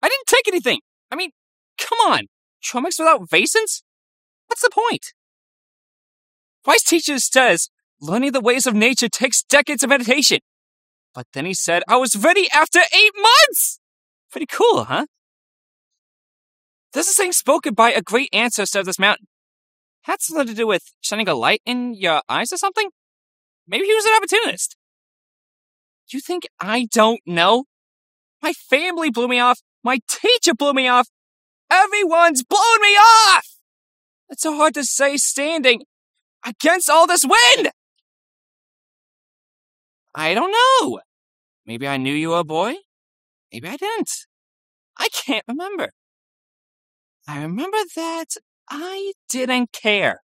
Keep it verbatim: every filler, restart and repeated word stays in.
didn't take anything. I mean, come on. Trumix without Vasins? What's the point? Vice teacher says learning the ways of nature takes decades of meditation. But then he said I was ready after eight months! Pretty cool, huh? This is saying spoken by a great ancestor of this mountain. Had something to do with shining a light in your eyes or something? Maybe he was an opportunist. You think I don't know? My family blew me off. My teacher blew me off. Everyone's blown me off! It's so hard to say standing against all this wind! I don't know. Maybe I knew you were a boy. Maybe I didn't. I can't remember. I remember that I didn't care.